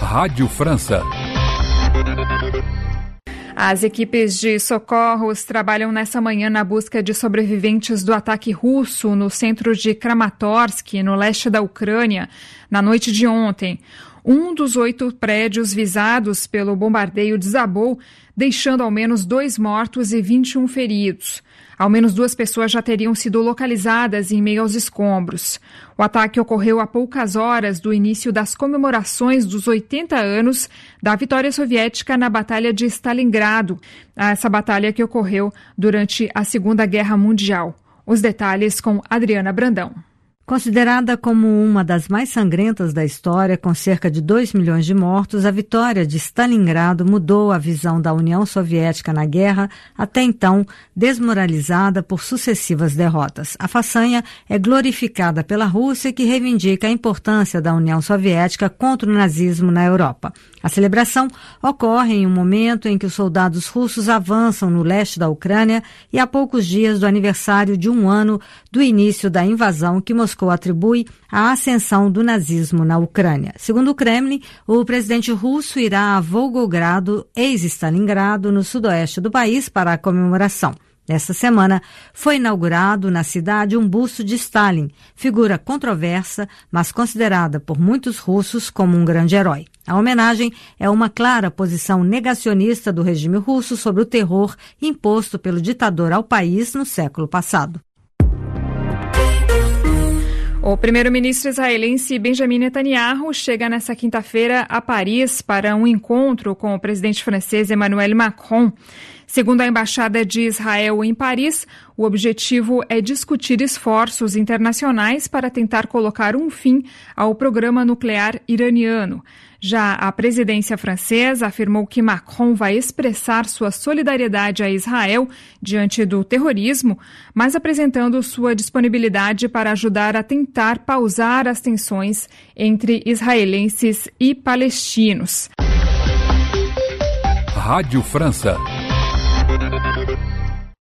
Rádio França. As equipes de socorros trabalham nessa manhã na busca de sobreviventes do ataque russo no centro de Kramatorsk, no leste da Ucrânia, na noite de ontem. Um dos 8 prédios visados pelo bombardeio desabou, deixando ao menos 2 mortos e 21 feridos. Ao menos 2 pessoas já teriam sido localizadas em meio aos escombros. O ataque ocorreu há poucas horas do início das comemorações dos 80 anos da vitória soviética na Batalha de Stalingrado, essa batalha que ocorreu durante a Segunda Guerra Mundial. Os detalhes com Adriana Brandão. Considerada como uma das mais sangrentas da história, com cerca de 2 milhões de mortos, a vitória de Stalingrado mudou a visão da União Soviética na guerra, até então desmoralizada por sucessivas derrotas. A façanha é glorificada pela Rússia, que reivindica a importância da União Soviética contra o nazismo na Europa. A celebração ocorre em um momento em que os soldados russos avançam no leste da Ucrânia e há poucos dias do aniversário de 1 ano do início da invasão que Moscou atribui à ascensão do nazismo na Ucrânia. Segundo o Kremlin, o presidente russo irá a Volgogrado, ex-Stalingrado, no sudoeste do país, para a comemoração. Nesta semana, foi inaugurado na cidade um busto de Stalin, figura controversa, mas considerada por muitos russos como um grande herói. A homenagem é uma clara posição negacionista do regime russo sobre o terror imposto pelo ditador ao país no século passado. O primeiro-ministro israelense Benjamin Netanyahu chega nesta quinta-feira a Paris para um encontro com o presidente francês Emmanuel Macron. Segundo a Embaixada de Israel em Paris, o objetivo é discutir esforços internacionais para tentar colocar um fim ao programa nuclear iraniano. Já a presidência francesa afirmou que Macron vai expressar sua solidariedade a Israel diante do terrorismo, mas apresentando sua disponibilidade para ajudar a tentar pausar as tensões entre israelenses e palestinos. Rádio França.